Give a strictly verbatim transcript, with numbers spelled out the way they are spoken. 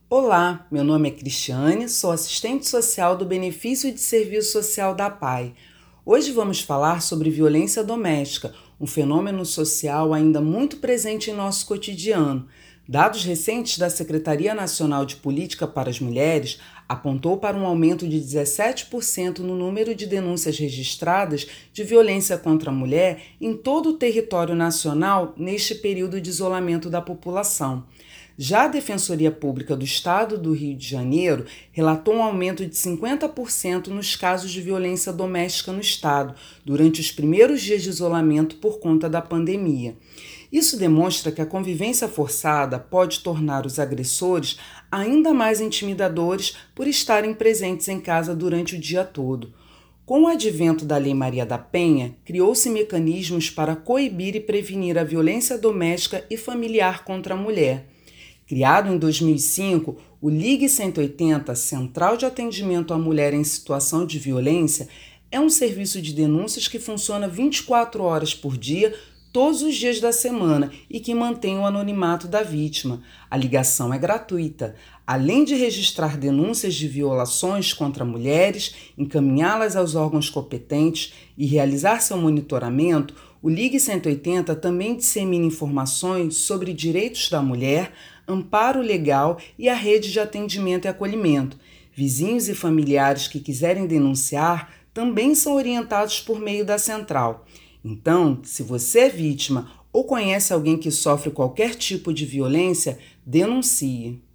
Olá, meu nome é Cristiane, sou assistente social do Benefício de Serviço Social da P A I. Hoje vamos falar sobre violência doméstica, um fenômeno social ainda muito presente em nosso cotidiano. Dados recentes da Secretaria Nacional de Política para as Mulheres apontou para um aumento de dezessete por cento no número de denúncias registradas de violência contra a mulher em todo o território nacional neste período de isolamento da população. Já a Defensoria Pública do Estado do Rio de Janeiro relatou um aumento de cinquenta por cento nos casos de violência doméstica no estado, durante os primeiros dias de isolamento por conta da pandemia. Isso demonstra que a convivência forçada pode tornar os agressores ainda mais intimidadores por estarem presentes em casa durante o dia todo. Com o advento da Lei Maria da Penha, criou-se mecanismos para coibir e prevenir a violência doméstica e familiar contra a mulher. Criado em dois mil e cinco, o Ligue cento e oitenta, Central de Atendimento à Mulher em Situação de Violência, é um serviço de denúncias que funciona vinte e quatro horas por dia, todos os dias da semana e que mantém o anonimato da vítima. A ligação é gratuita. Além de registrar denúncias de violações contra mulheres, encaminhá-las aos órgãos competentes e realizar seu monitoramento, o Ligue cento e oitenta também dissemina informações sobre direitos da mulher, amparo legal e a rede de atendimento e acolhimento. Vizinhos e familiares que quiserem denunciar também são orientados por meio da central. Então, se você é vítima ou conhece alguém que sofre qualquer tipo de violência, denuncie.